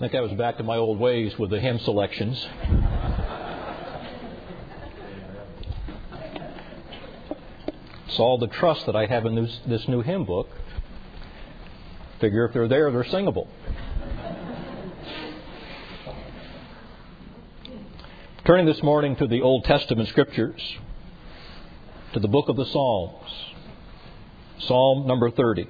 think I was back to my old ways with the hymn selections. Saw the trust that I have in this new hymn book. Figure if they're there, they're singable. Turning this morning to the Old Testament Scriptures, to the book of the Psalms, Psalm number 30.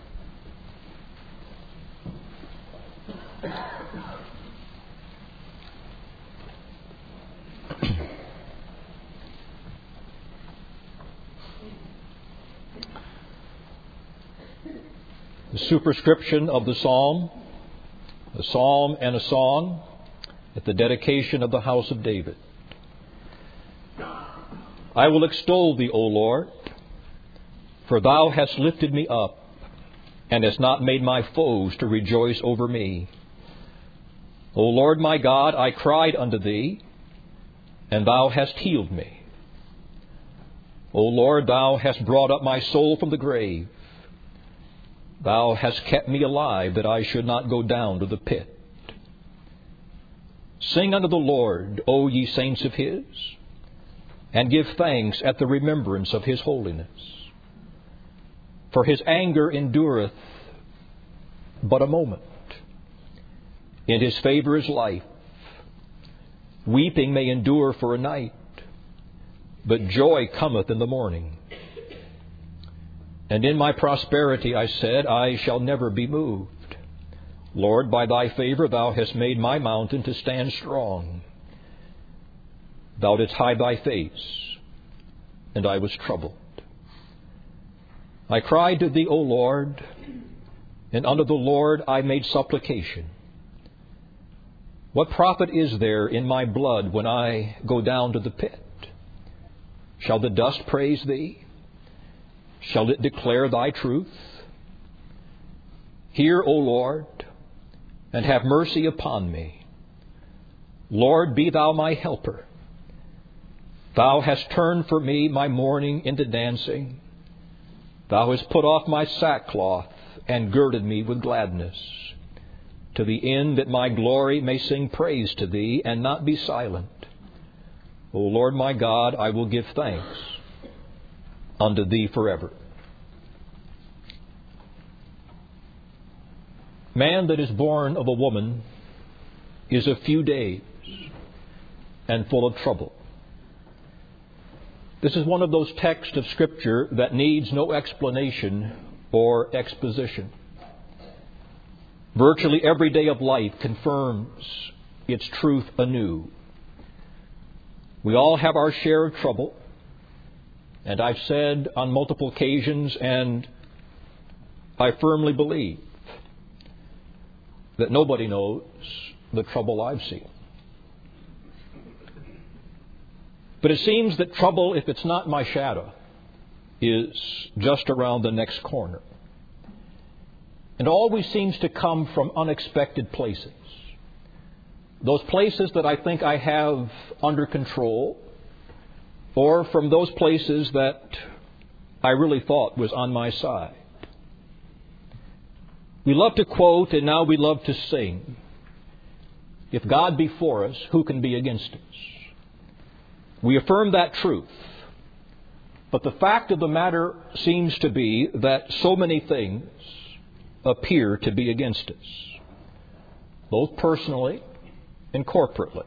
The superscription of the psalm, a psalm and a song at the dedication of the house of David. I will extol thee, O Lord, for thou hast lifted me up, and hast not made my foes to rejoice over me. O Lord my God, I cried unto thee, and thou hast healed me. O Lord, thou hast brought up my soul from the grave. Thou hast kept me alive, that I should not go down to the pit. Sing unto the Lord, O ye saints of His, and give thanks at the remembrance of His holiness. For His anger endureth but a moment. In His favor is life. Weeping may endure for a night, but joy cometh in the morning. And in my prosperity I said, I shall never be moved. Lord, by thy favor thou hast made my mountain to stand strong. Thou didst hide thy face, and I was troubled. I cried to thee, O Lord, and unto the Lord I made supplication. What profit is there in my blood when I go down to the pit? Shall the dust praise thee? Shall it declare thy truth? Hear, O Lord, and have mercy upon me. Lord, be thou my helper. Thou hast turned for me my mourning into dancing. Thou hast put off my sackcloth and girded me with gladness, to the end that my glory may sing praise to thee and not be silent. O Lord my God, I will give thanks unto thee forever. Man that is born of a woman is a few days and full of trouble. This is one of those texts of Scripture that needs no explanation or exposition. Virtually every day of life confirms its truth anew. We all have our share of trouble. And I've said on multiple occasions, and I firmly believe, that nobody knows the trouble I've seen. But it seems that trouble, if it's not my shadow, is just around the next corner. And always seems to come from unexpected places. Those places that I think I have under control, or from those places that I really thought was on my side. We love to quote, and now we love to sing, if God be for us, who can be against us? We affirm that truth. But the fact of the matter seems to be that so many things appear to be against us, both personally and corporately.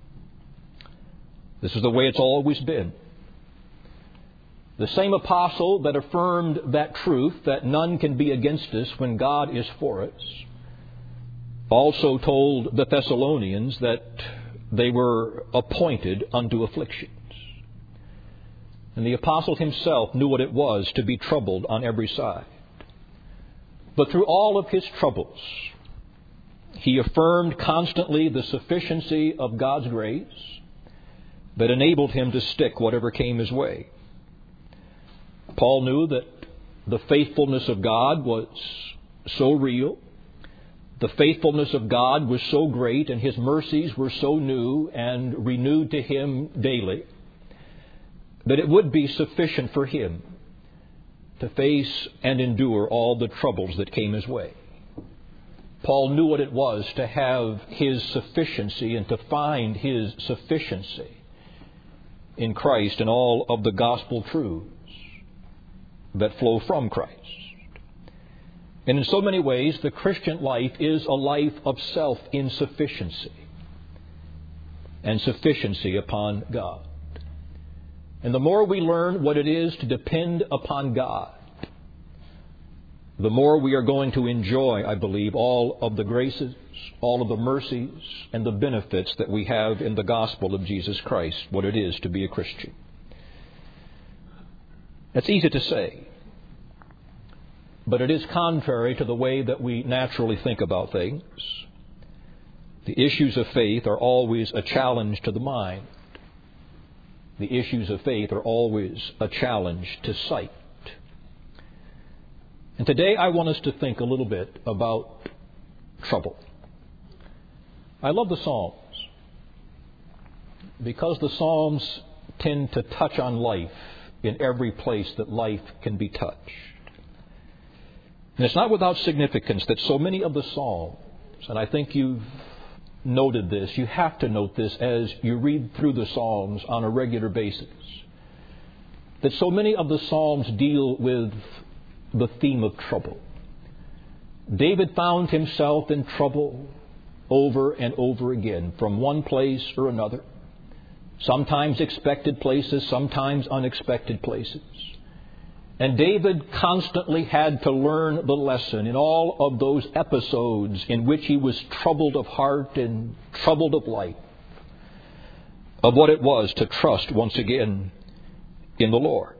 This is the way it's always been. The same apostle that affirmed that truth, that none can be against us when God is for us, also told the Thessalonians that they were appointed unto afflictions. And the apostle himself knew what it was to be troubled on every side. But through all of his troubles, he affirmed constantly the sufficiency of God's grace that enabled him to stick whatever came his way. Paul knew that the faithfulness of God was so real, the faithfulness of God was so great, and His mercies were so new and renewed to him daily, that it would be sufficient for him to face and endure all the troubles that came his way. Paul knew what it was to have his sufficiency and to find his sufficiency in Christ and all of the gospel truths that flow from Christ. And in so many ways, the Christian life is a life of self-insufficiency and sufficiency upon God. And the more we learn what it is to depend upon God, the more we are going to enjoy, I believe, all of the graces, all of the mercies, and the benefits that we have in the gospel of Jesus Christ, what it is to be a Christian. It's easy to say, but it is contrary to the way that we naturally think about things. The issues of faith are always a challenge to the mind. The issues of faith are always a challenge to sight. And today I want us to think a little bit about trouble. I love the Psalms because the Psalms tend to touch on life in every place that life can be touched. And it's not without significance that so many of the Psalms, and I think you've noted this, you have to note this as you read through the Psalms on a regular basis, that so many of the Psalms deal with the theme of trouble. David found himself in trouble over and over again, from one place or another. Sometimes expected places, sometimes unexpected places. And David constantly had to learn the lesson in all of those episodes in which he was troubled of heart and troubled of life, of what it was to trust once again in the Lord.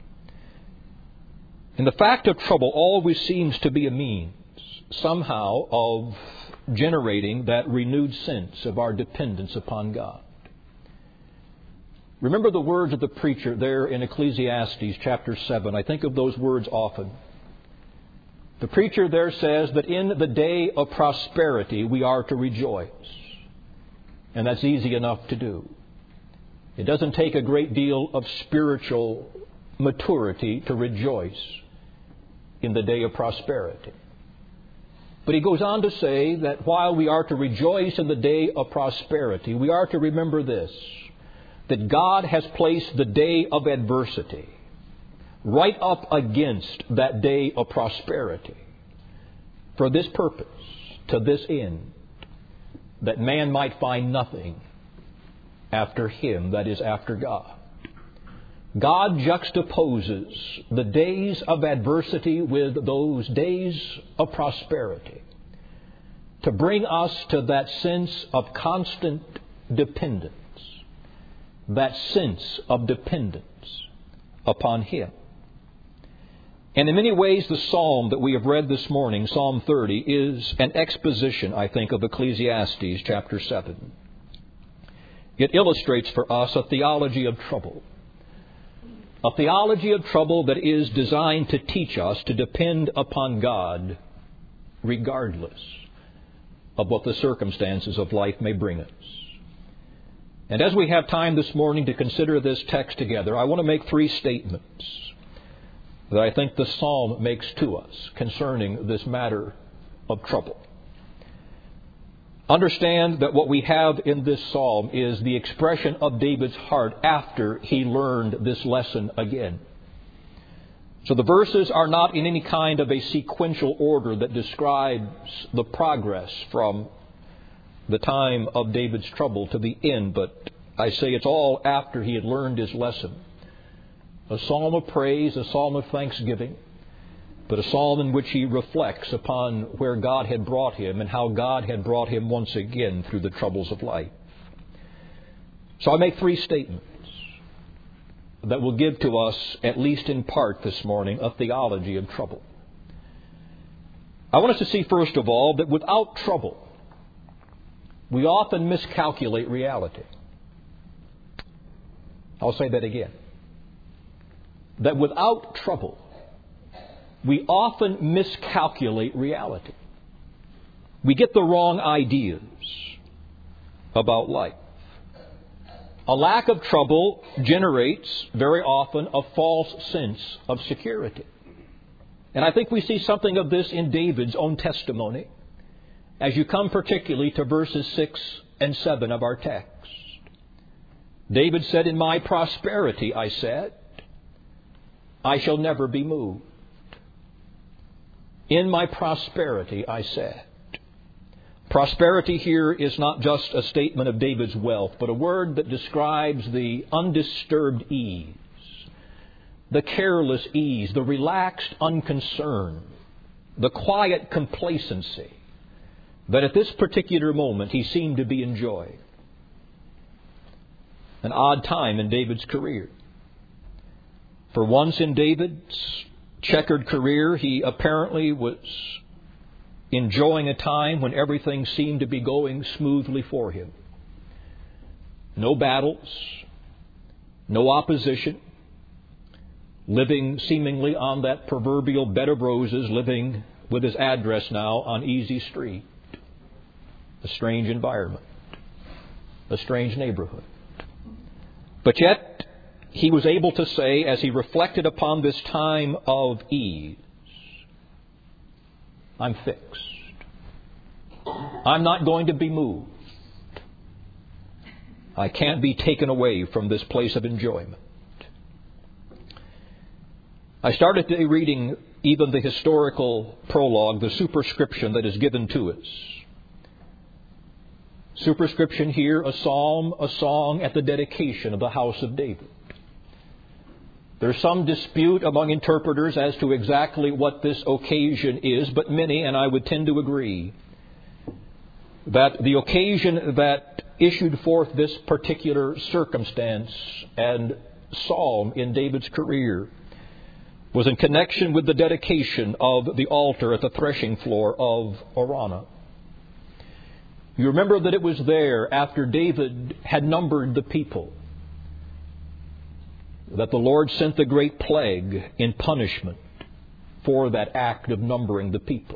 And the fact of trouble always seems to be a means, somehow, of generating that renewed sense of our dependence upon God. Remember the words of the preacher there in Ecclesiastes chapter 7. I think of those words often. The preacher there says that in the day of prosperity we are to rejoice. And that's easy enough to do. It doesn't take a great deal of spiritual maturity to rejoice in the day of prosperity. But he goes on to say that while we are to rejoice in the day of prosperity, we are to remember this, that God has placed the day of adversity right up against that day of prosperity for this purpose, to this end, that man might find nothing after him, that is, after God. God juxtaposes the days of adversity with those days of prosperity to bring us to that sense of constant dependence, that sense of dependence upon Him. And in many ways, the psalm that we have read this morning, Psalm 30, is an exposition, I think, of Ecclesiastes chapter 7. It illustrates for us a theology of trouble. A theology of trouble that is designed to teach us to depend upon God regardless of what the circumstances of life may bring us. And as we have time this morning to consider this text together, I want to make three statements that I think the psalm makes to us concerning this matter of trouble. Understand that what we have in this psalm is the expression of David's heart after he learned this lesson again. So the verses are not in any kind of a sequential order that describes the progress from the time of David's trouble to the end, but I say it's all after he had learned his lesson. A psalm of praise, a psalm of thanksgiving, but a psalm in which he reflects upon where God had brought him and how God had brought him once again through the troubles of life. So I make three statements that will give to us, at least in part this morning, a theology of trouble. I want us to see, first of all, that without trouble, we often miscalculate reality. I'll say that again. That without trouble, we often miscalculate reality. We get the wrong ideas about life. A lack of trouble generates very often a false sense of security. And I think we see something of this in David's own testimony. as you come particularly to verses 6 and 7 of our text. David said, "In my prosperity, I said, I shall never be moved. In my prosperity, I said." Prosperity here is not just a statement of David's wealth, but a word that describes the undisturbed ease, the careless ease, the relaxed unconcern, the quiet complacency that at this particular moment he seemed to be enjoying. An odd time in David's career. For once in David's checkered career, he apparently was enjoying a time when everything seemed to be going smoothly for him. No battles, no opposition, living seemingly on that proverbial bed of roses, living with his address now on Easy Street. A strange environment, a strange neighborhood. But yet, he was able to say, as he reflected upon this time of ease, I'm fixed. I'm not going to be moved. I can't be taken away from this place of enjoyment. I started today reading even the historical prologue, the superscription that is given to us. Superscription here, a psalm, a song at the dedication of the house of David. There's some dispute among interpreters as to exactly what this occasion is, but many, and I would tend to agree, that the occasion that issued forth this particular circumstance and psalm in David's career was in connection with the dedication of the altar at the threshing floor of Araunah. You remember that it was there, after David had numbered the people, that the Lord sent the great plague in punishment for that act of numbering the people.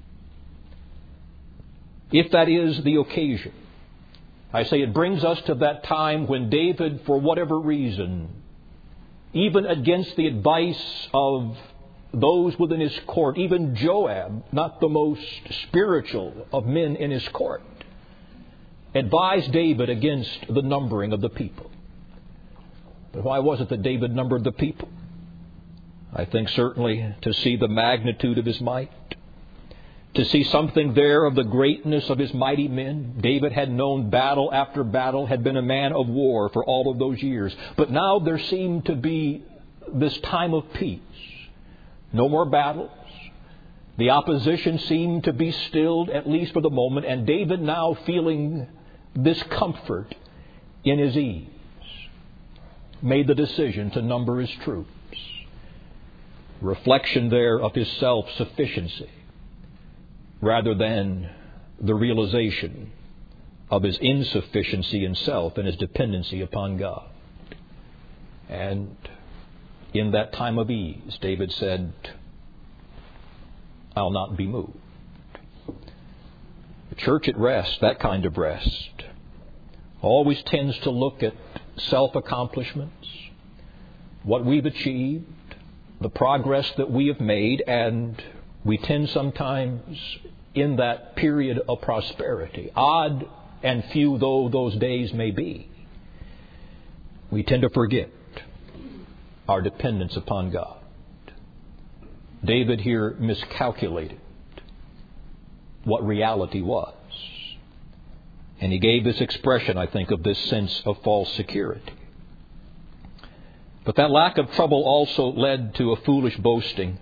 If that is the occasion, I say it brings us to that time when David, for whatever reason, even against the advice of those within his court, even Joab, not the most spiritual of men in his court, advised David against the numbering of the people. But why was it that David numbered the people? I think certainly to see the magnitude of his might, to see something there of the greatness of his mighty men. David had known battle after battle, had been a man of war for all of those years. But now there seemed to be this time of peace. No more battles. The opposition seemed to be stilled, at least for the moment, and David now feeling this comfort in his ease, made the decision to number his troops. Reflection there of his self-sufficiency rather than the realization of his insufficiency in self and his dependency upon God. And in that time of ease, David said, I'll not be moved. The church at rest, that kind of rest, always tends to look at self-accomplishments, what we've achieved, the progress that we have made, and we tend sometimes in that period of prosperity, odd and few though those days may be, we tend to forget our dependence upon God. David here miscalculated what reality was. And he gave this expression, I think, of this sense of false security. But that lack of trouble also led to a foolish boasting.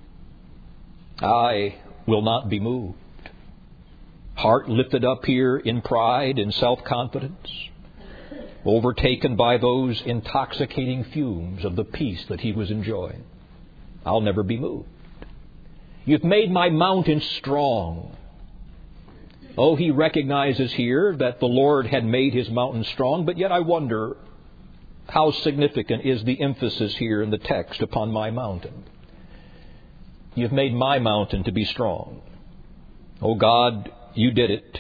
I will not be moved. Heart lifted up here in pride and self-confidence, overtaken by those intoxicating fumes of the peace that he was enjoying. I'll never be moved. You've made my mountain strong. Oh, he recognizes here that the Lord had made his mountain strong, but yet I wonder how significant is the emphasis here in the text upon my mountain. You've made my mountain to be strong. Oh God, you did it.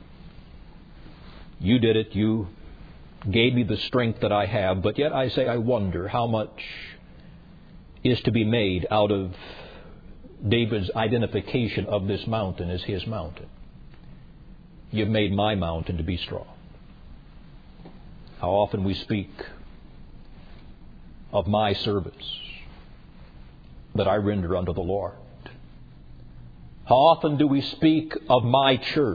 You did it. You gave me the strength that I have, but yet I say I wonder how much is to be made out of David's identification of this mountain as his mountain. You've made my mountain to be strong. How often we speak of my service that I render unto the Lord. How often do we speak of my church?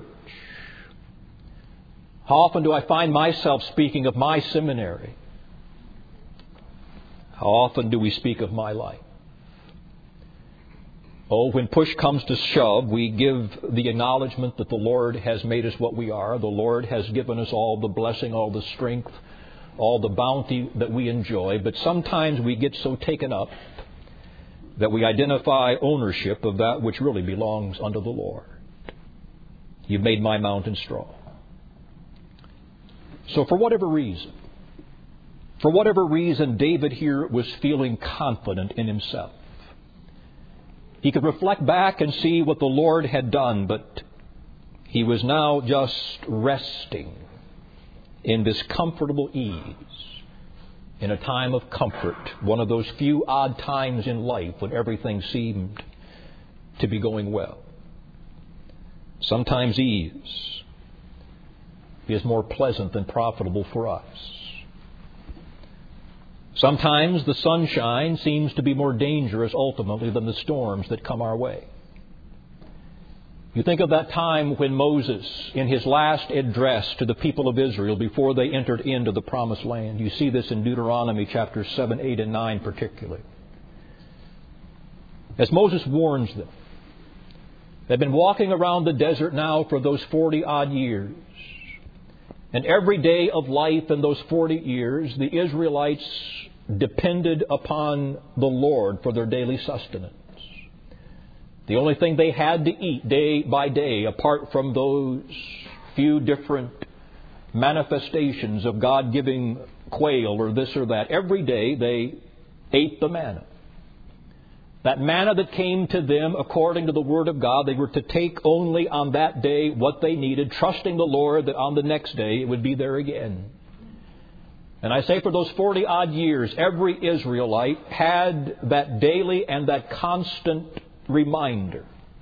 How often do I find myself speaking of my seminary? How often do we speak of my life? Oh, when push comes to shove, we give the acknowledgement that the Lord has made us what we are. The Lord has given us all the blessing, all the strength, all the bounty that we enjoy. But sometimes we get so taken up that we identify ownership of that which really belongs unto the Lord. You've made my mountain strong. So for whatever reason, David here was feeling confident in himself. He could reflect back and see what the Lord had done, but he was now just resting in this comfortable ease, in a time of comfort, one of those few odd times in life when everything seemed to be going well. Sometimes ease is more pleasant than profitable for us. Sometimes the sunshine seems to be more dangerous ultimately than the storms that come our way. You think of that time when Moses, in his last address to the people of Israel before they entered into the promised land. You see this in Deuteronomy chapters 7, 8, and 9 particularly. As Moses warns them, they've been walking around the desert now for those 40-odd years. And every day of life in those 40 years, the Israelites depended upon the Lord for their daily sustenance. The only thing they had to eat day by day, apart from those few different manifestations of God giving quail or this or that, every day they ate the manna. That manna that came to them according to the Word of God, they were to take only on that day what they needed, trusting the Lord that on the next day it would be there again. And I say for those 40-odd years, every Israelite had that daily and that constant reminder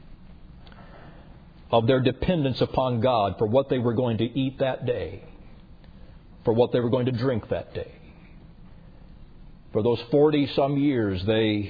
of their dependence upon God for what they were going to eat that day, for what they were going to drink that day. For those 40-some years, they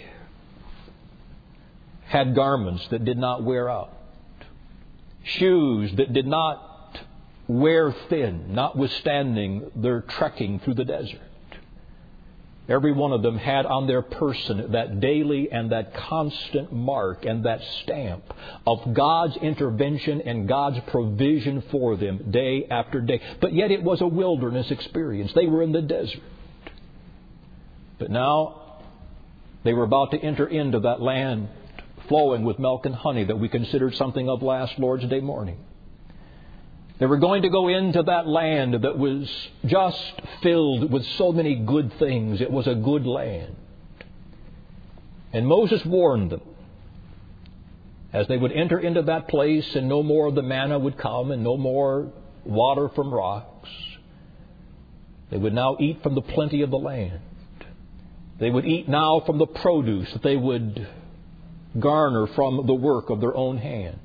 had garments that did not wear out, shoes that did not wear thin, notwithstanding their trekking through the desert. Every one of them had on their person that daily and that constant mark and that stamp of God's intervention and God's provision for them day after day. But yet it was a wilderness experience. They were in the desert. But now they were about to enter into that land flowing with milk and honey that we considered something of last Lord's Day morning. They were going to go into that land that was just filled with so many good things. It was a good land. And Moses warned them, as they would enter into that place and no more of the manna would come and no more water from rocks, they would now eat from the plenty of the land. They would eat now from the produce that they would garner from the work of their own hands.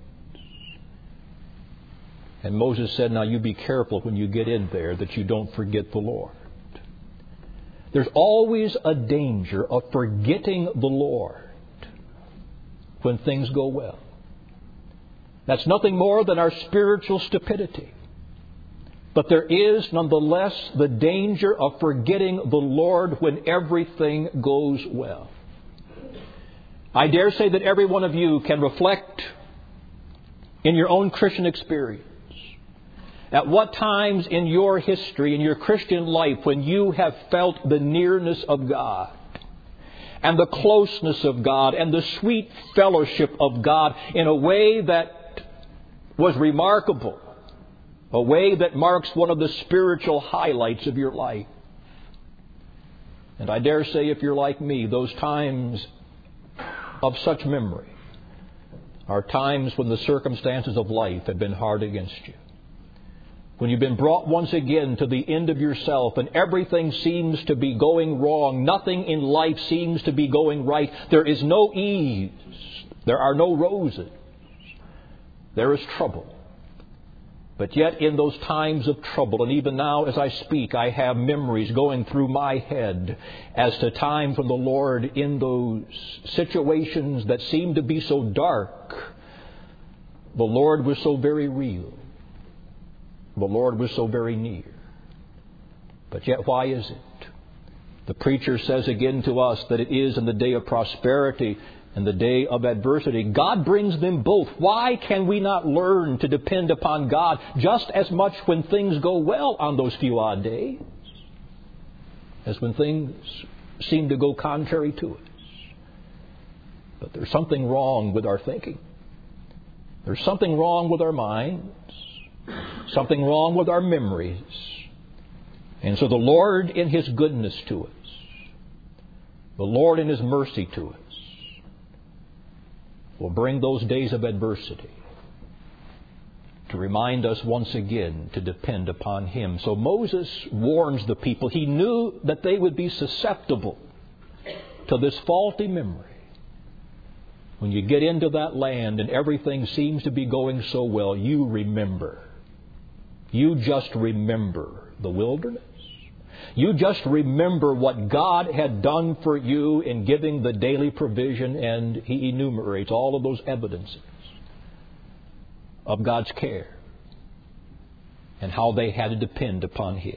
And Moses said, now you be careful when you get in there that you don't forget the Lord. There's always a danger of forgetting the Lord when things go well. That's nothing more than our spiritual stupidity. But there is nonetheless the danger of forgetting the Lord when everything goes well. I dare say that every one of you can reflect in your own Christian experience at what times in your history, in your Christian life, when you have felt the nearness of God and the closeness of God and the sweet fellowship of God in a way that was remarkable, a way that marks one of the spiritual highlights of your life. And I dare say if you're like me, those times of such memory are times when the circumstances of life have been hard against you. When you've been brought once again to the end of yourself and everything seems to be going wrong. Nothing in life seems to be going right. There is no ease. There are no roses. There is trouble. But yet in those times of trouble, and even now as I speak, I have memories going through my head as to times when the Lord, in those situations that seemed to be so dark, the Lord was so very real. The Lord was so very near. But yet why is it? The preacher says again to us that it is in the day of prosperity and the day of adversity. God brings them both. Why can we not learn to depend upon God just as much when things go well on those few odd days as when things seem to go contrary to us? But there's something wrong with our thinking. There's something wrong with our minds. Something wrong with our memories. And so the Lord in His goodness to us, the Lord in His mercy to us, will bring those days of adversity to remind us once again to depend upon Him. So Moses warns the people. He knew that they would be susceptible to this faulty memory. When you get into that land and everything seems to be going so well, you remember. You just remember the wilderness. You just remember what God had done for you in giving the daily provision, and He enumerates all of those evidences of God's care and how they had to depend upon Him.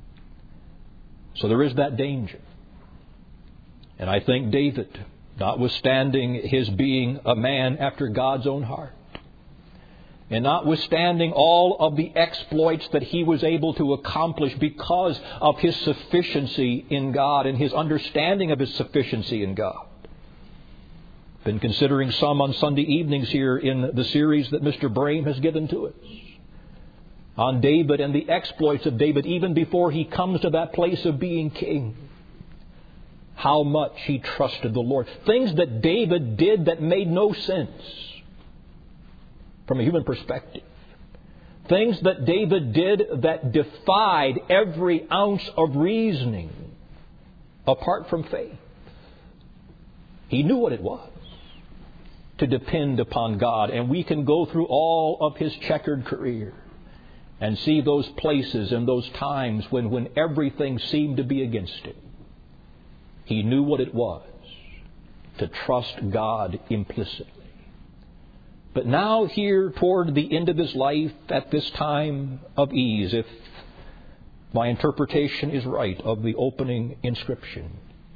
So there is that danger. And I think David, notwithstanding his being a man after God's own heart, and notwithstanding all of the exploits that he was able to accomplish because of his sufficiency in God and his understanding of his sufficiency in God. Been considering some on Sunday evenings here in the series that Mr. Brame has given to us on David and the exploits of David even before he comes to that place of being king. How much he trusted the Lord. Things that David did that made no sense from a human perspective. Things that David did that defied every ounce of reasoning apart from faith. He knew what it was to depend upon God. And we can go through all of his checkered career and see those places and those times when everything seemed to be against him. He knew what it was to trust God implicitly. But now here toward the end of his life, at this time of ease, if my interpretation is right of the opening inscription,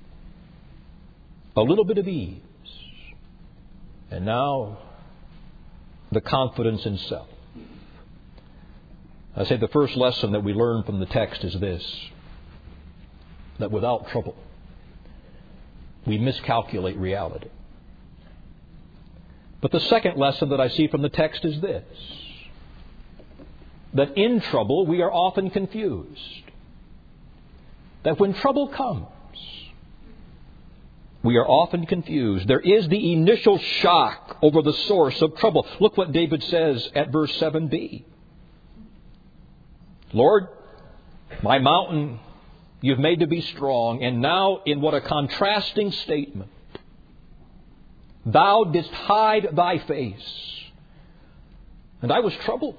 a little bit of ease. And now the confidence in self. I say the first lesson that we learn from the text is this: that without trouble, we miscalculate reality. But the second lesson that I see from the text is this: that in trouble we are often confused. That when trouble comes, we are often confused. There is the initial shock over the source of trouble. Look what David says at verse 7b. Lord, my mountain you've made to be strong, and now in what a contrasting statement. Thou didst hide thy face, and I was troubled.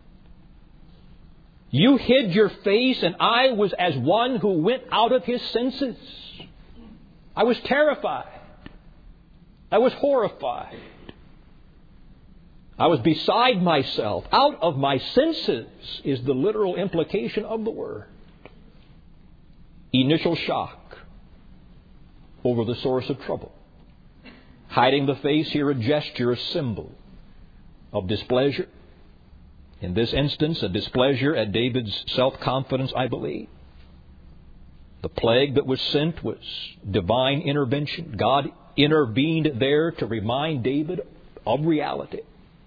You hid your face, and I was as one who went out of his senses. I was terrified. I was horrified. I was beside myself. Out of my senses is the literal implication of the word. Initial shock over the source of trouble. Hiding the face here, a gesture, a symbol of displeasure. In this instance, a displeasure at David's self-confidence, I believe. The plague that was sent was divine intervention. God intervened there to remind David of reality.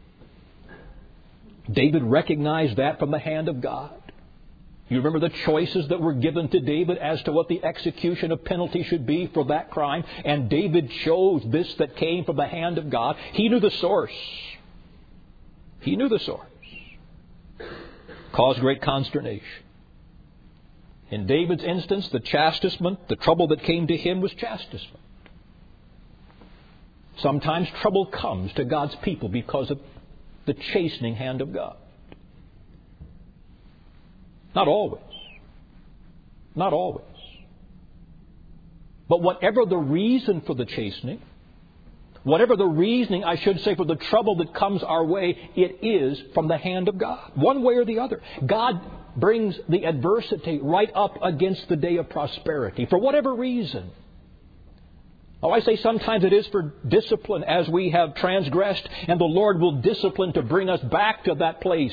David recognized that from the hand of God. You remember the choices that were given to David as to what the execution of penalty should be for that crime. And David chose this that came from the hand of God. He knew the source. He knew the source. Caused great consternation. In David's instance, the chastisement, the trouble that came to him was chastisement. Sometimes trouble comes to God's people because of the chastening hand of God. Not always. Not always. But whatever the reason for the chastening, whatever the reasoning, I should say, for the trouble that comes our way, it is from the hand of God, one way or the other. God brings the adversity right up against the day of prosperity, for whatever reason. Oh, I say sometimes it is for discipline as we have transgressed, and the Lord will discipline to bring us back to that place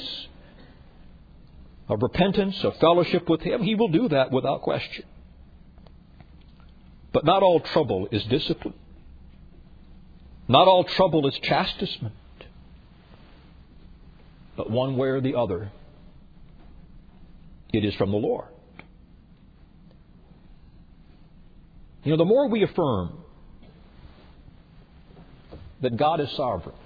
of repentance, of fellowship with Him. He will do that without question. But not all trouble is discipline. Not all trouble is chastisement. But one way or the other, it is from the Lord. You know, the more we affirm that God is sovereign,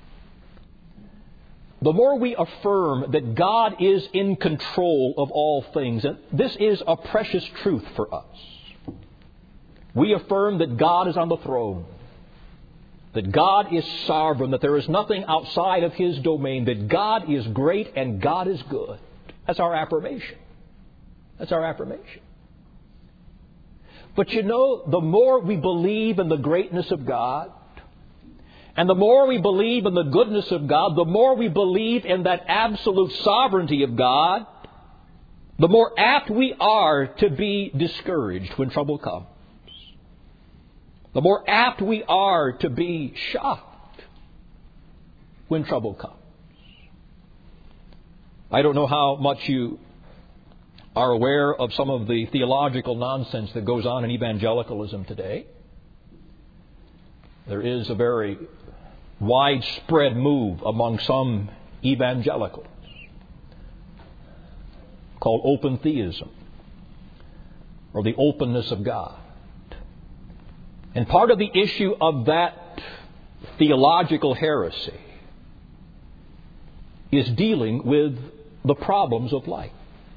the more we affirm that God is in control of all things, and this is a precious truth for us. We affirm that God is on the throne, that God is sovereign, that there is nothing outside of His domain, that God is great and God is good. That's our affirmation. That's our affirmation. But you know, the more we believe in the greatness of God, and the more we believe in the goodness of God, the more we believe in that absolute sovereignty of God, the more apt we are to be discouraged when trouble comes. The more apt we are to be shocked when trouble comes. I don't know how much you are aware of some of the theological nonsense that goes on in evangelicalism today. There is a very widespread move among some evangelicals called open theism, or the openness of God. And part of the issue of that theological heresy is dealing with the problems of life.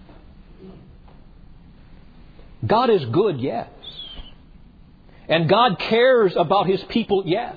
God is good, yes. And God cares about His people, yes.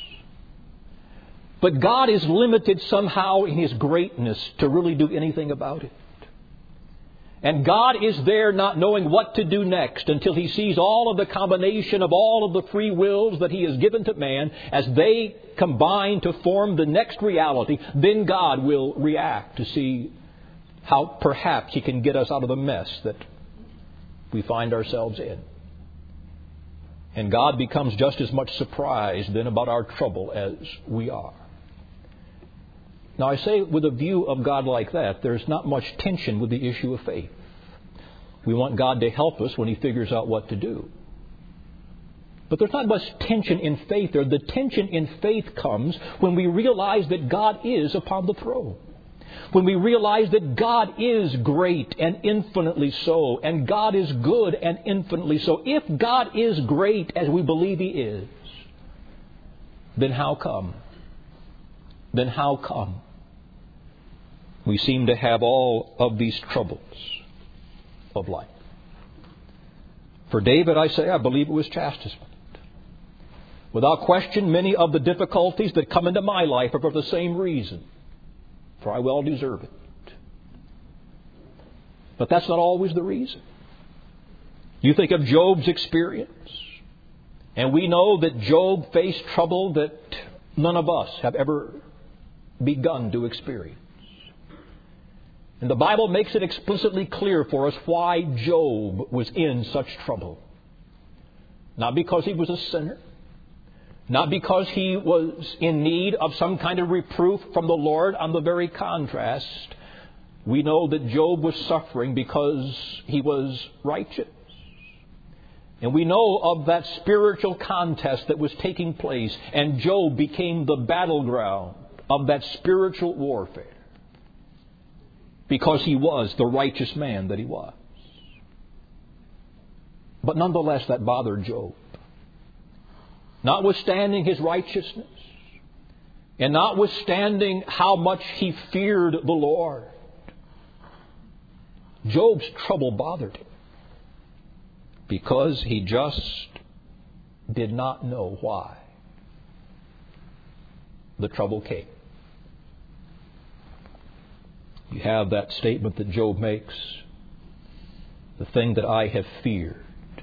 But God is limited somehow in His greatness to really do anything about it. And God is there not knowing what to do next until He sees all of the combination of all of the free wills that He has given to man as they combine to form the next reality. Then God will react to see how perhaps He can get us out of the mess that we find ourselves in. And God becomes just as much surprised then about our trouble as we are. Now, I say with a view of God like that, there's not much tension with the issue of faith. We want God to help us when He figures out what to do. But there's not much tension in faith there. The tension in faith comes when we realize that God is upon the throne. When we realize that God is great and infinitely so, and God is good and infinitely so. If God is great as we believe He is, then how come? Then how come we seem to have all of these troubles of life? For David, I say, I believe it was chastisement. Without question, many of the difficulties that come into my life are for the same reason. For I well deserve it. But that's not always the reason. You think of Job's experience, and we know that Job faced trouble that none of us have ever begun to experience. And the Bible makes it explicitly clear for us why Job was in such trouble. Not because he was a sinner. Not because he was in need of some kind of reproof from the Lord. On the very contrast, we know that Job was suffering because he was righteous. And we know of that spiritual contest that was taking place. And Job became the battleground of that spiritual warfare. Because he was the righteous man that he was. But nonetheless, that bothered Job. Notwithstanding his righteousness, and notwithstanding how much he feared the Lord, Job's trouble bothered him. Because he just did not know why the trouble came. You have that statement that Job makes. The thing that I have feared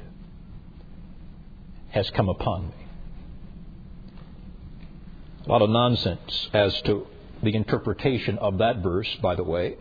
has come upon me. A lot of nonsense as to the interpretation of that verse, by the way.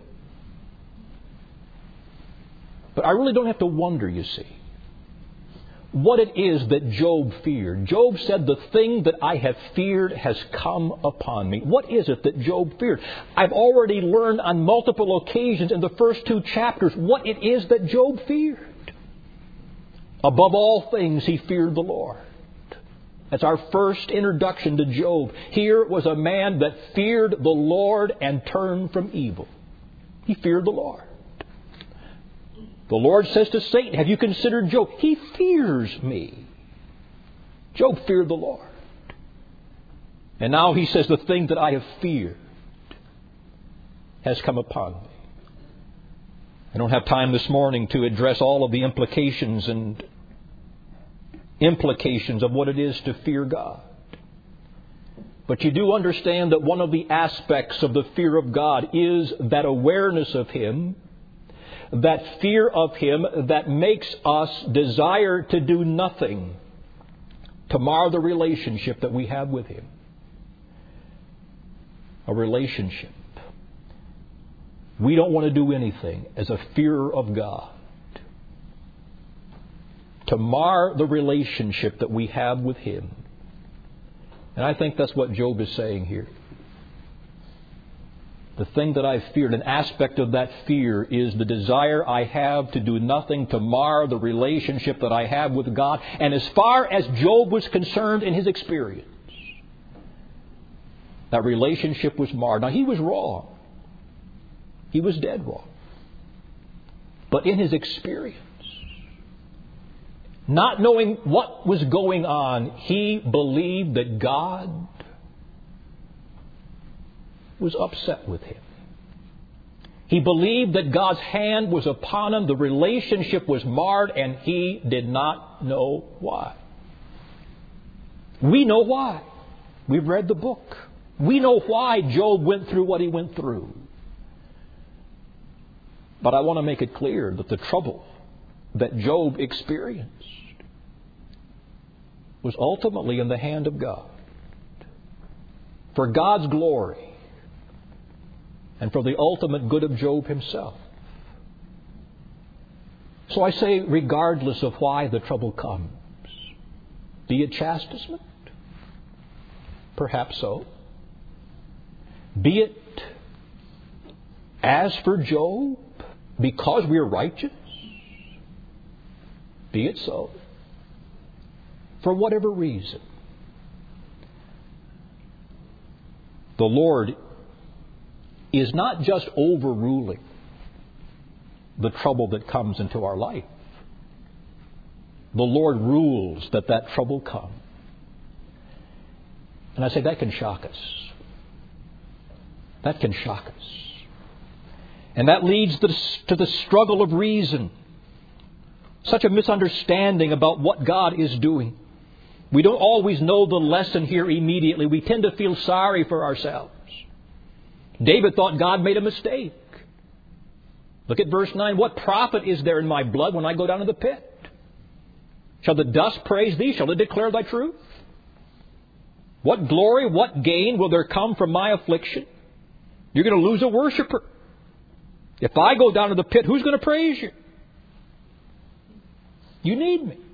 But I really don't have to wonder, you see, what it is that Job feared. Job said, the thing that I have feared has come upon me. What is it that Job feared? I've already learned on multiple occasions in the first 2 chapters what it is that Job feared. Above all things, he feared the Lord. That's our first introduction to Job. Here was a man that feared the Lord and turned from evil. He feared the Lord. The Lord says to Satan, have you considered Job? He fears me. Job feared the Lord. And now he says, the thing that I have feared has come upon me. I don't have time this morning to address all of the implications of what it is to fear God. But you do understand that one of the aspects of the fear of God is that awareness of Him, that fear of Him that makes us desire to do nothing to mar the relationship that we have with Him. A relationship. We don't want to do anything as a fearer of God to mar the relationship that we have with Him. And I think that's what Job is saying here. The thing that I feared, an aspect of that fear is the desire I have to do nothing to mar the relationship that I have with God. And as far as Job was concerned in his experience, that relationship was marred. Now, he was wrong. He was dead wrong. But in his experience, not knowing what was going on, he believed that God was upset with him. He believed that God's hand was upon him. The relationship was marred, and he did not know why. We know why. We've read the book. We know why Job went through what he went through. But I want to make it clear that the trouble that Job experienced was ultimately in the hand of God. For God's glory and for the ultimate good of Job himself. So I say, regardless of why the trouble comes, be it chastisement? Perhaps so. Be it, as for Job, because we are righteous? Be it so. For whatever reason, the Lord is not just overruling the trouble that comes into our life. The Lord rules that trouble come. And I say that can shock us. That can shock us. And that leads to the struggle of reason. Such a misunderstanding about what God is doing. We don't always know the lesson here immediately. We tend to feel sorry for ourselves. David thought God made a mistake. Look at verse 9. What profit is there in my blood when I go down to the pit? Shall the dust praise thee? Shall it declare thy truth? What glory, what gain will there come from my affliction? You're going to lose a worshiper. If I go down to the pit, who's going to praise you? You need me.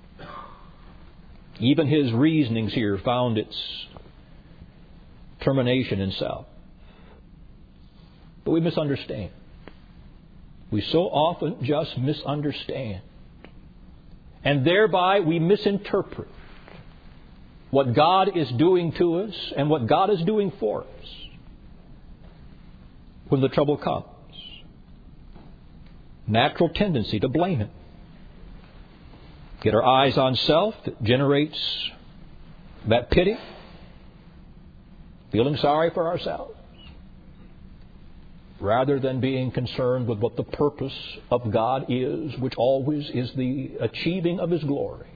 Even his reasonings here found its termination in self. But we misunderstand. We so often just misunderstand. And thereby we misinterpret what God is doing to us and what God is doing for us when the trouble comes. Natural tendency to blame Him. Get our eyes on self that generates that pity, feeling sorry for ourselves, rather than being concerned with what the purpose of God is, which always is the achieving of His glory.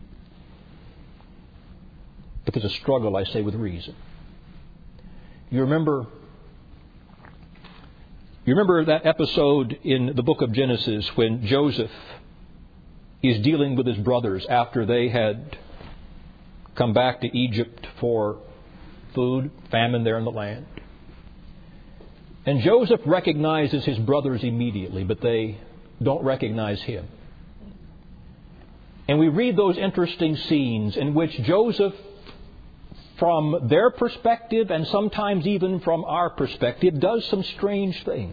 But there's a struggle, I say, with reason. You remember You remember that episode in the book of Genesis when Joseph is dealing with his brothers after they had come back to Egypt for food, famine there in the land. And Joseph recognizes his brothers immediately, but they don't recognize him. And we read those interesting scenes in which Joseph, from their perspective and sometimes even from our perspective, does some strange things.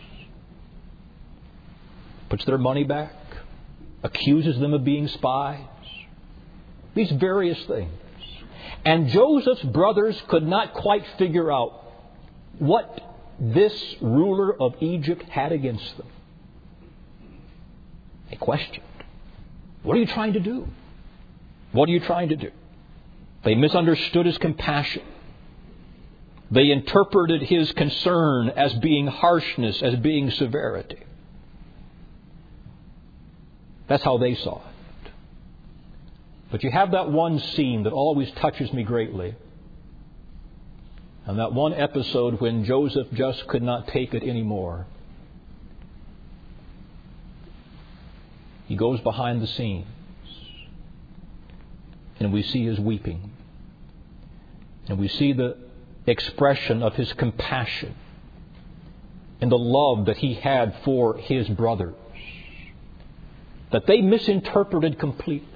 Puts their money back, accuses them of being spies, these various things. And Joseph's brothers could not quite figure out what this ruler of Egypt had against them. They questioned. What are you trying to do? What are you trying to do? They misunderstood his compassion. They interpreted his concern as being harshness, as being severity. That's how they saw it. But you have that one scene that always touches me greatly. And that one episode when Joseph just could not take it anymore. He goes behind the scenes. And we see his weeping. And we see the expression of his compassion and the love that he had for his brothers, that they misinterpreted completely.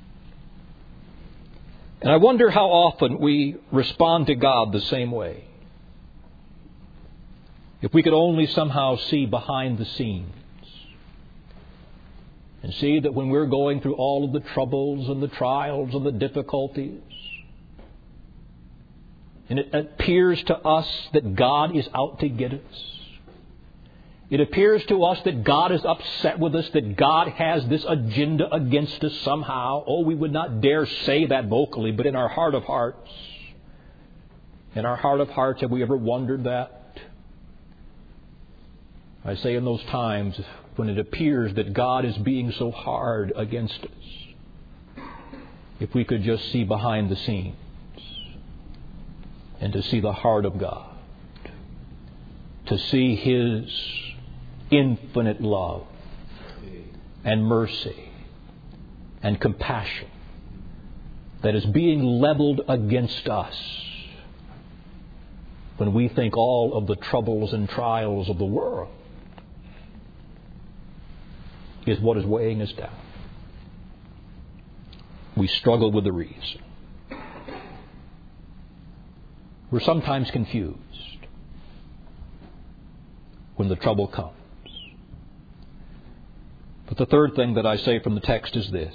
And I wonder how often we respond to God the same way. If we could only somehow see behind the scenes and see that when we're going through all of the troubles and the trials and the difficulties, and it appears to us that God is out to get us. It appears to us that God is upset with us, that God has this agenda against us somehow. Oh, we would not dare say that vocally, but in our heart of hearts, have we ever wondered that? I say in those times when it appears that God is being so hard against us, if we could just see behind the scenes and to see the heart of God, to see His infinite love and mercy and compassion that is being leveled against us when we think all of the troubles and trials of the world is what is weighing us down. We struggle with the reason. We're sometimes confused when the trouble comes. But the third thing that I say from the text is this: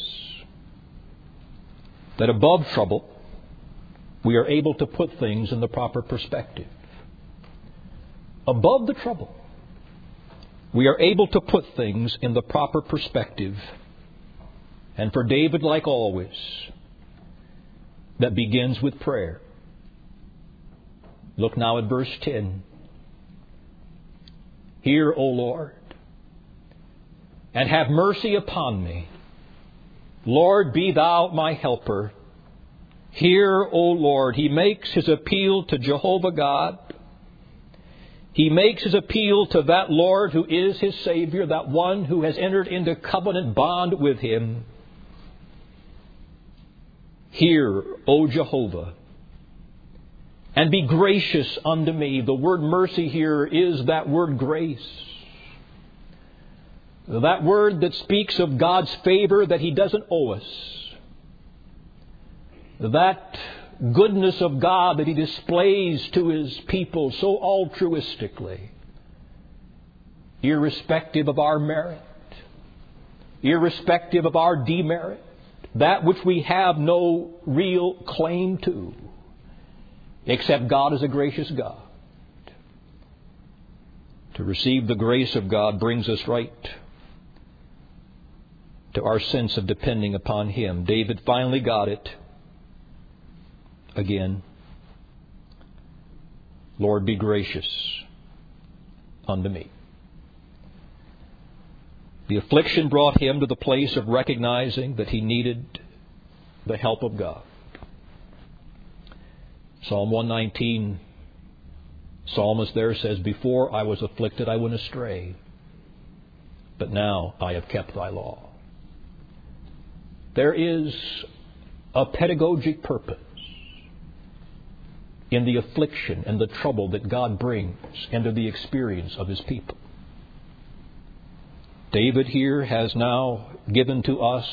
that above trouble, we are able to put things in the proper perspective. Above the trouble, we are able to put things in the proper perspective. And for David, like always, that begins with prayer. Look now at verse 10. Hear, O Lord, and have mercy upon me. Lord, be Thou my helper. Hear, O Lord. He makes his appeal to Jehovah God. He makes his appeal to that Lord who is his Savior, that one who has entered into covenant bond with him. Hear, O Jehovah, and be gracious unto me. The word mercy here is that word grace. That word that speaks of God's favor that He doesn't owe us. That goodness of God that He displays to His people so altruistically, irrespective of our merit, irrespective of our demerit, that which we have no real claim to, except God is a gracious God. To receive the grace of God brings us right to our sense of depending upon Him. David finally got it again. Lord, be gracious unto me. The affliction brought him to the place of recognizing that he needed the help of God. Psalm 119 Psalmist there says, before I was afflicted, I went astray, but now I have kept thy law. There is a pedagogic purpose in the affliction and the trouble that God brings into the experience of His people. David here has now given to us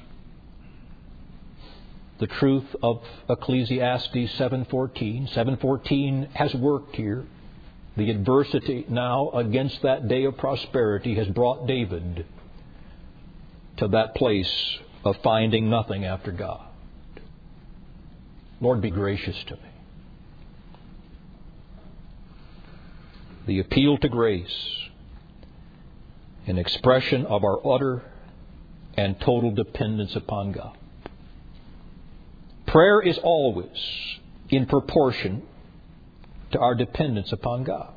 the truth of Ecclesiastes 7:14. 7:14 has worked here. The adversity now against that day of prosperity has brought David to that place of finding nothing after God. Lord, be gracious to me. The appeal to grace, an expression of our utter and total dependence upon God. Prayer is always in proportion to our dependence upon God.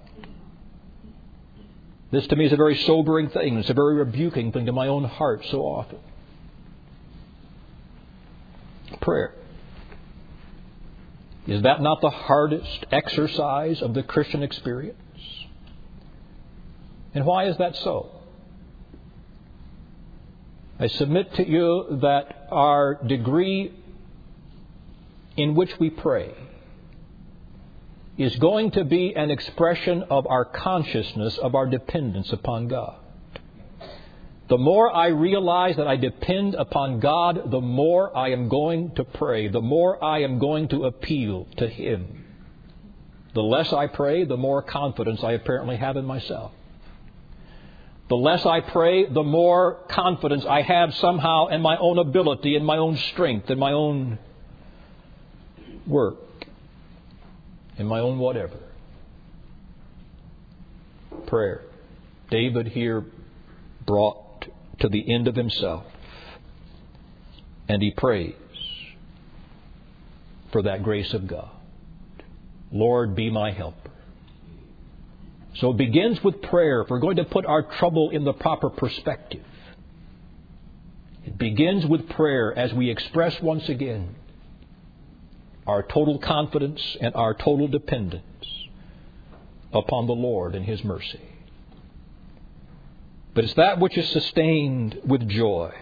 This to me is a very sobering thing. It's a very rebuking thing to my own heart so often. Prayer. Is that not the hardest exercise of the Christian experience? And why is that so? I submit to you that our degree in which we pray is going to be an expression of our consciousness of our dependence upon God. The more I realize that I depend upon God, the more I am going to pray, the more I am going to appeal to Him. The less I pray, the more confidence I apparently have in myself. The less I pray, the more confidence I have somehow in my own ability, in my own strength, in my own work, in my own whatever. Prayer. David here brought to the end of himself, and he prays for that grace of God. Lord, be my helper. So it begins with prayer. If we're going to put our trouble in the proper perspective, it begins with prayer as we express once again our total confidence and our total dependence upon the Lord and His mercy. But it's that which is sustained with joy.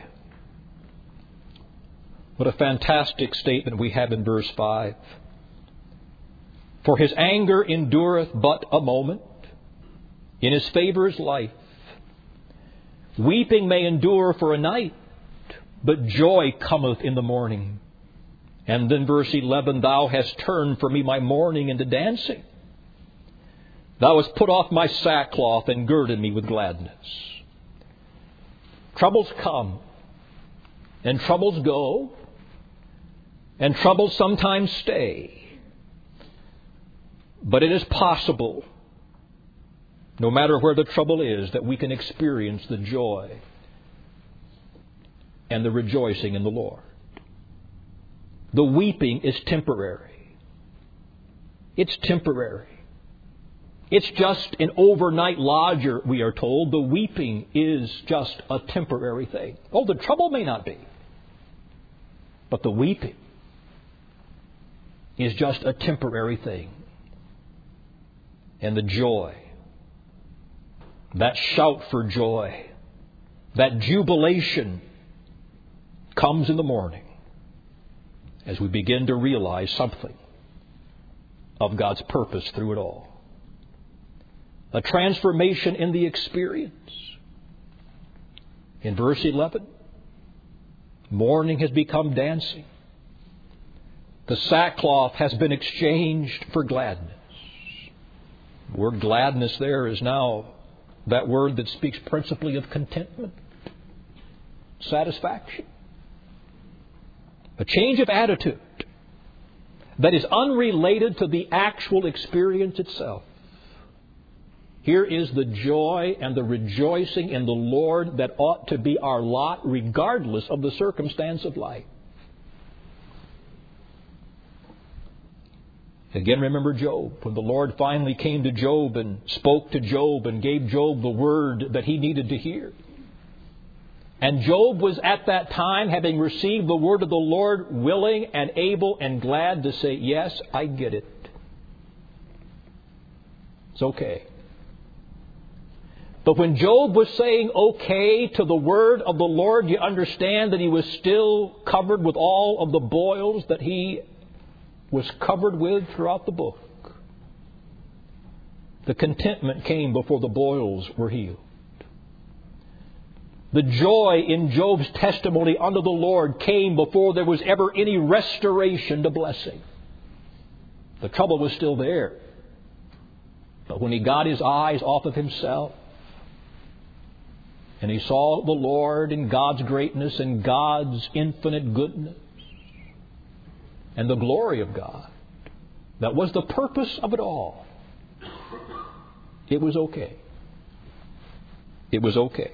What a fantastic statement we have in verse 5. For His anger endureth but a moment, in His favor is life. Weeping may endure for a night, but joy cometh in the morning. And then verse 11, Thou hast turned for me my mourning into dancing. Thou hast put off my sackcloth and girded me with gladness. Troubles come, and troubles go, and troubles sometimes stay. But it is possible, no matter where the trouble is, that we can experience the joy and the rejoicing in the Lord. The weeping is temporary. It's temporary. It's just an overnight lodger, we are told. The weeping is just a temporary thing. Oh, the trouble may not be. But the weeping is just a temporary thing. And the joy, that shout for joy, that jubilation comes in the morning as we begin to realize something of God's purpose through it all. A transformation in the experience. In verse 11, mourning has become dancing. The sackcloth has been exchanged for gladness. The word gladness there is now that word that speaks principally of contentment, satisfaction. A change of attitude that is unrelated to the actual experience itself. Here is the joy and the rejoicing in the Lord that ought to be our lot regardless of the circumstance of life. Again, remember Job. When the Lord finally came to Job and spoke to Job and gave Job the word that he needed to hear. And Job was at that time, having received the word of the Lord, willing and able and glad to say, yes, I get it. It's okay. But when Job was saying okay to the word of the Lord, you understand that he was still covered with all of the boils that he was covered with throughout the book. The contentment came before the boils were healed. The joy in Job's testimony unto the Lord came before there was ever any restoration to blessing. The trouble was still there. But when he got his eyes off of himself, and he saw the Lord and God's greatness and God's infinite goodness and the glory of God, that was the purpose of it all. It was okay. It was okay.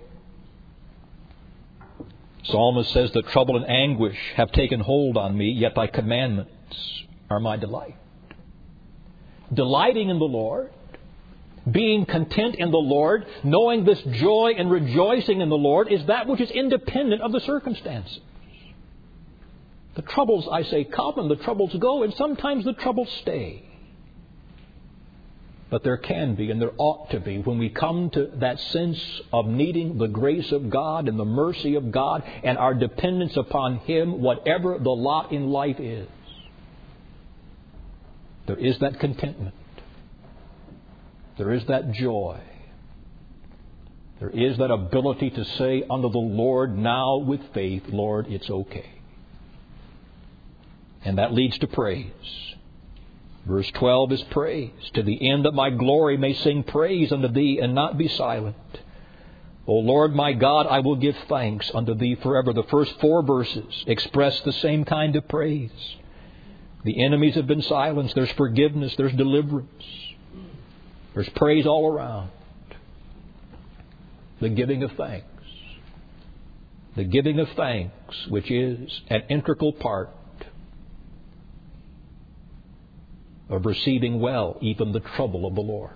Psalmist says, the trouble and anguish have taken hold on me, yet thy commandments are my delight. Delighting in the Lord, being content in the Lord, knowing this joy and rejoicing in the Lord is that which is independent of the circumstances. The troubles, I say, come and the troubles go, and sometimes the troubles stay. But there can be, and there ought to be, when we come to that sense of needing the grace of God and the mercy of God and our dependence upon Him, whatever the lot in life is, there is that contentment. There is that joy. There is that ability to say unto the Lord now with faith, Lord, it's okay. And that leads to praise. Verse 12 is praise. To the end that my glory may sing praise unto Thee and not be silent. O Lord my God, I will give thanks unto Thee forever. The first 4 verses express the same kind of praise. The enemies have been silenced. There's forgiveness. There's deliverance. There's praise all around. The giving of thanks. The giving of thanks, which is an integral part of receiving well even the trouble of the Lord.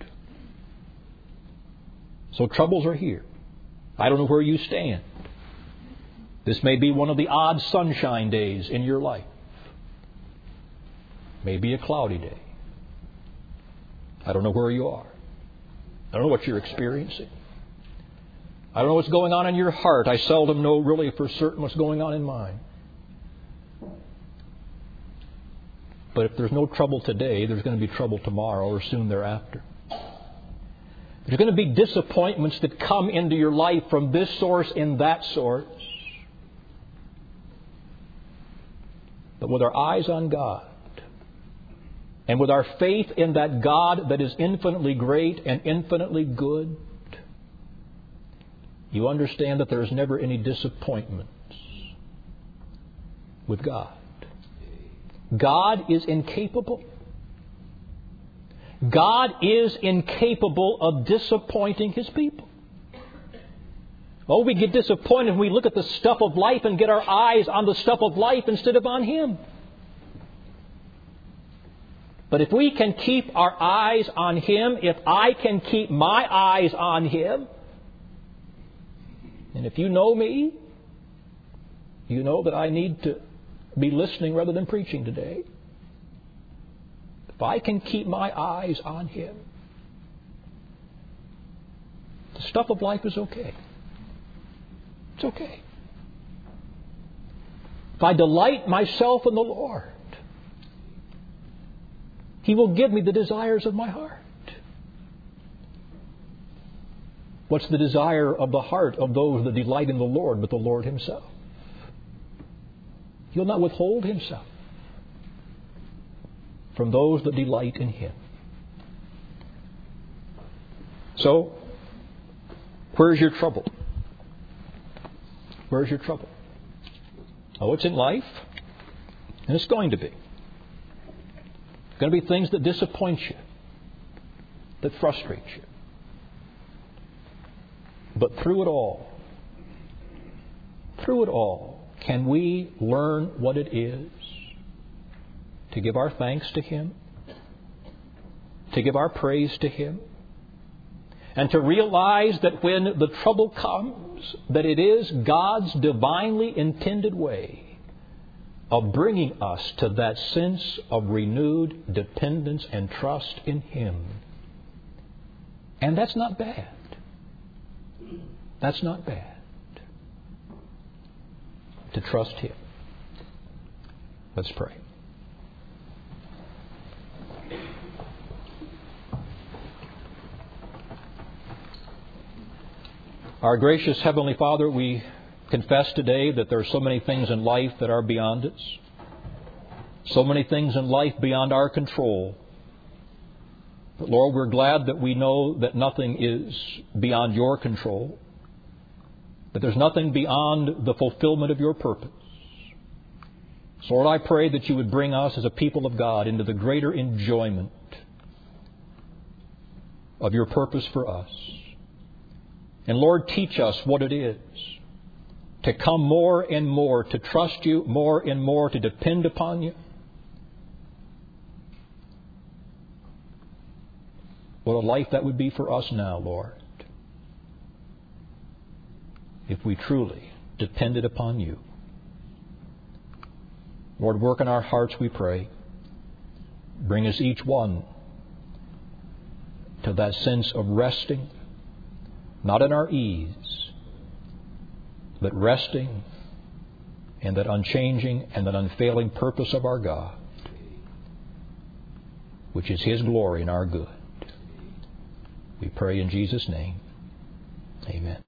So troubles are here. I don't know where you stand. This may be one of the odd sunshine days in your life. Maybe a cloudy day. I don't know where you are. I don't know what you're experiencing. I don't know what's going on in your heart. I seldom know really for certain what's going on in mine. But if there's no trouble today, there's going to be trouble tomorrow or soon thereafter. There's going to be disappointments that come into your life from this source and that source. But with our eyes on God, and with our faith in that God that is infinitely great and infinitely good, you understand that there's never any disappointments with God. God is incapable. God is incapable of disappointing His people. Oh, we get disappointed when we look at the stuff of life and get our eyes on the stuff of life instead of on Him. But if we can keep our eyes on Him, if I can keep my eyes on Him, and if you know me, you know that I need to be listening rather than preaching today. If I can keep my eyes on Him, the stuff of life is okay. It's okay. If I delight myself in the Lord, He will give me the desires of my heart. What's the desire of the heart of those that delight in the Lord but the Lord Himself? He'll not withhold Himself from those that delight in Him. So, where's your trouble? Where's your trouble? Oh, it's in life, and it's going to be. There's going to be things that disappoint you, that frustrate you. But through it all, can we learn what it is to give our thanks to Him, to give our praise to Him, and to realize that when the trouble comes, that it is God's divinely intended way of bringing us to that sense of renewed dependence and trust in Him And that's not bad. That's not bad. To trust Him. Let's pray. Our gracious Heavenly Father, we confess today that there are so many things in life that are beyond us. So many things in life beyond our control. But Lord, we're glad that we know that nothing is beyond Your control. That there's nothing beyond the fulfillment of Your purpose. So Lord, I pray that You would bring us as a people of God into the greater enjoyment of Your purpose for us. And Lord, teach us what it is to come more and more, to trust You more and more, to depend upon You. What a life that would be for us now, Lord, if we truly depended upon You. Lord, work in our hearts, we pray. Bring us each one to that sense of resting, not in our ease, but resting in that unchanging and that unfailing purpose of our God, which is His glory and our good. We pray in Jesus' name. Amen.